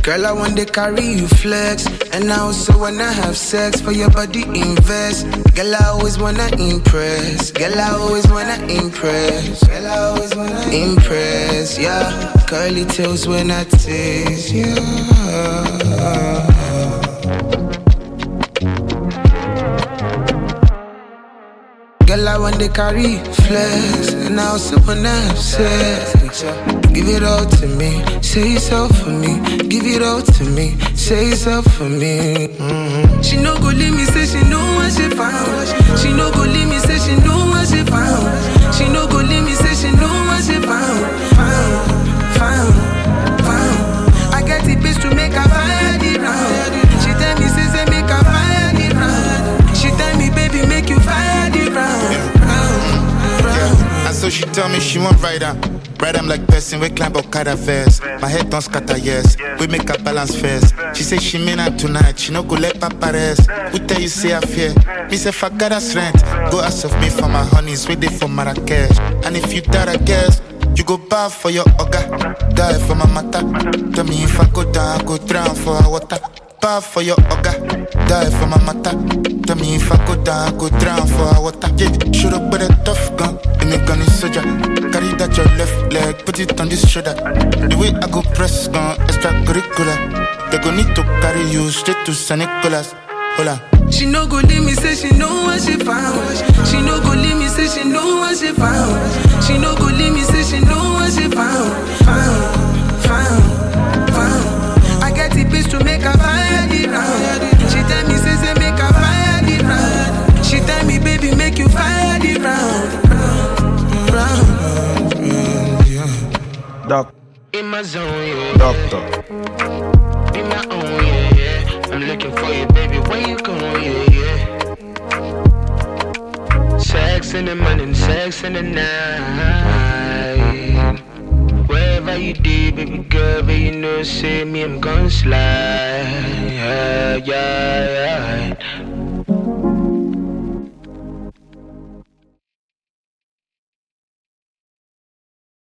Girl, I want to carry you flex. And I also wanna have sex for your body invest. Girl, I always wanna impress. Girl, I always wanna impress. Girl, I always wanna impress, yeah. Curly tails when I taste, yeah. Girl, I want to carry flex. And I also wanna have sex. Give it all to me, say it's all for me. Give it all to me, say it's all for me. She no go leave me, say she know what she found. She no go leave me, say she know what she found. She no go leave me, say she know what she found. Found. I get the bitch to make her fire the round. She tell me, say make her fire the round. She tell me, baby, make you fire the round. And so she tell me she want ride her. Ride I'm like person, we climb Okada first. My head don't scatter, yes. We make a balance first. She say she mean her tonight, she no go let papa rest. We tell you say I fear. Me say fuck God that's rent. Go ask of me for my honeys, wait there for Marrakesh. And if you die, I guess you go bath for your oga, die for my mata. Tell me if I go down, I go drown for her water. Bath for your oga, die for my mata. Tell me if I go down, I go drown for her water. Yeah, shoot up with a tough gun, and a gun is soldier. Carry that your left leg, put it on this shoulder. The way I go press gun, extracurricular. They go need to carry you straight to San Nicolas. Hola. She no go leave me, say she know what she found. She no go leave me, say she know what she found. She no go leave me, say she know what she found. Found. I get the bitch to make her fire the round. She tell me, say make her fire the round. She tell me, baby, make you fire the round. Doc. In my zone, yeah. Doctor. Be my own, yeah. I'm looking for you, baby. Where you going, yeah. Sex in the morning, sex in the night. Wherever you do, baby girl, but you know, say me, I'm gon' slide. Yeah.